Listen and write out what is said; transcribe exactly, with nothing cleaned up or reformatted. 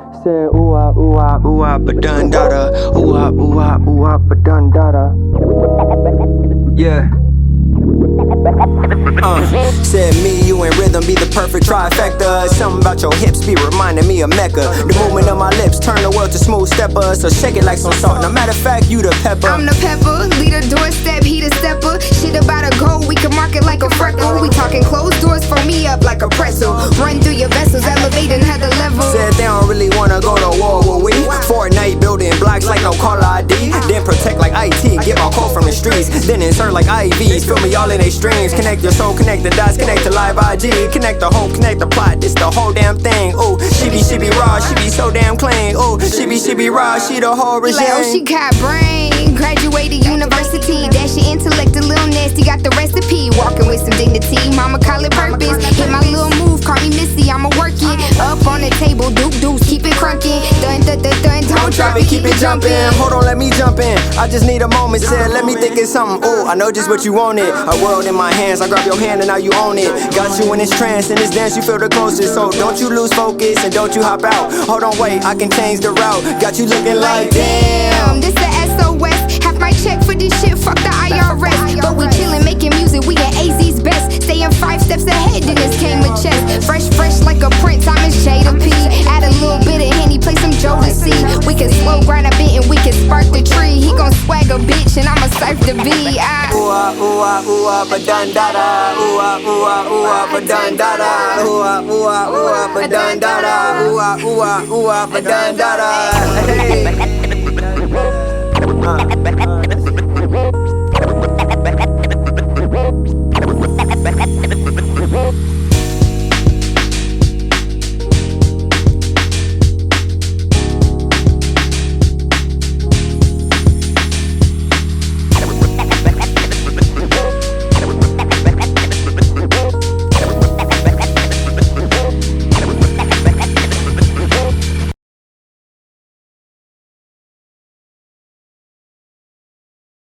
Said ooh ah ooh ah ooh ah ba dun da da. Ooh ah ooh ah ooh ah ba dun da da. Yeah. Uh, said me, you and rhythm be the perfect trifecta. Something about your hips be reminding me of Mecca. The movement of my lips turn the world to smooth stepper. So shake it like some salt. No matter of fact, you the pepper. I'm the pepper, leader doorstep, he the stepper. Shit about a goal, we can mark it like a freckle. We talking closed doors, fold me up like a pretzel. Run through your vessels, elevate another level. Said they don't really wanna go to war with we. Fortnite building blocks like no call I D. Then protect like I T, get my call from the streets. Then insert like I Vs, feel me all in they streams. Connect your soul, connect the dots, connect to live I G. Connect the whole, connect the plot, this the whole damn thing. Ooh, she be, she be raw, she be so damn clean. Ooh, she be, she be raw, she the whole regime. Like, oh, she got brain, graduated university. Dash your intellect a little nasty, got the recipe. Walking with some dignity, mama call it purpose. Hit my little move, call me Missy, I'ma work it. Up on the table, duke deuce, keep it crunkin'. Dun dun dun dun, Don't drop it, keep it jumping. Hold on, let me jump in. I just need a moment, said, let me think of something. Ooh, I know just what you wanted. A world in my hands, I grab your hand and now you own it. Got you in this trance, in this dance you feel the closest. So don't you lose focus and don't you hop out. Hold on, wait, I can change the route. Got you looking like damn. This the S O S, half my check for this shit, fuck the I R S. But we chillin', making music, we at A Z's best. Staying five steps ahead, then this came with chess. Fresh, fresh like a prince, I'm in Jada P. Add a little bit of Henny, play some Jodeci. We can slow grind a bit and we can spark the tree. He gon' swag a bitch and I'ma surf the V. I ooh ah ooh ah ooh ah ba dun da da. Ooh ah ooh ah ooh ah ba dun da da. Ooh ah ooh ah ooh ah ba dun da da. Ooh ah ooh ah ooh ah ba dun da da. Hey. Uh.